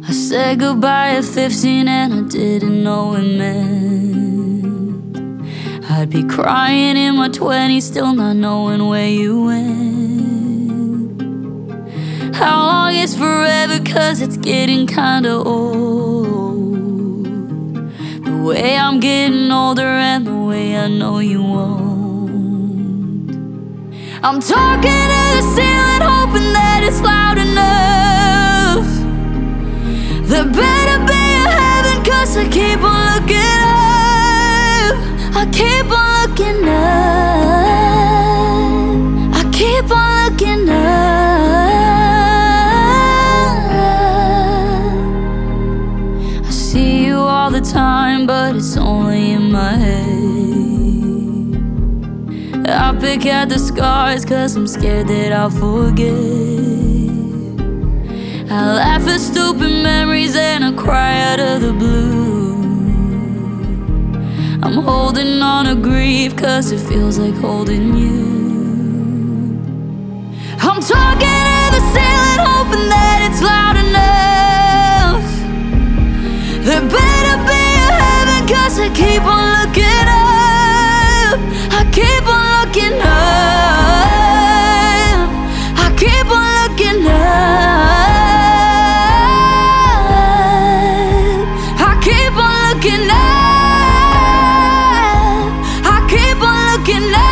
I said goodbye at 15 and I didn't know it meant I'd be crying in my 20s, still not knowing where you went. How long is forever, 'cause it's getting kinda old. The way I'm getting older and the way I know you won't. I'm talking to the ceiling, hoping that it's loud enough. There better be a heaven, 'cause I keep on looking up. I keep on looking up. I keep on looking up. I see you all the time, but it's only in my head. I pick at the scars, 'cause I'm scared that I'll forget. I laugh at stupid memories and I cry out of the blue. I'm holding on to grief, 'cause it feels like holding you. I'm talking to the ceiling, hoping that it's loud enough. There better be a heaven, 'cause I keep on looking up. I keep on looking up. I keep on looking up. I keep on looking up. I keep on looking up.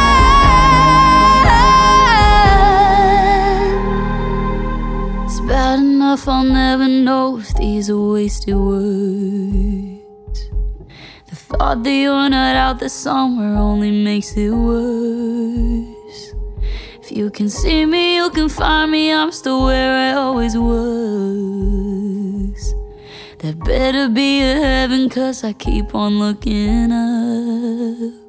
It's bad enough I'll never know if these are wasted words. The thought that you're not out there somewhere only makes it worse. If you can see me, you can find me, I'm still where I always was. There better be a heaven, 'cause I keep on looking up.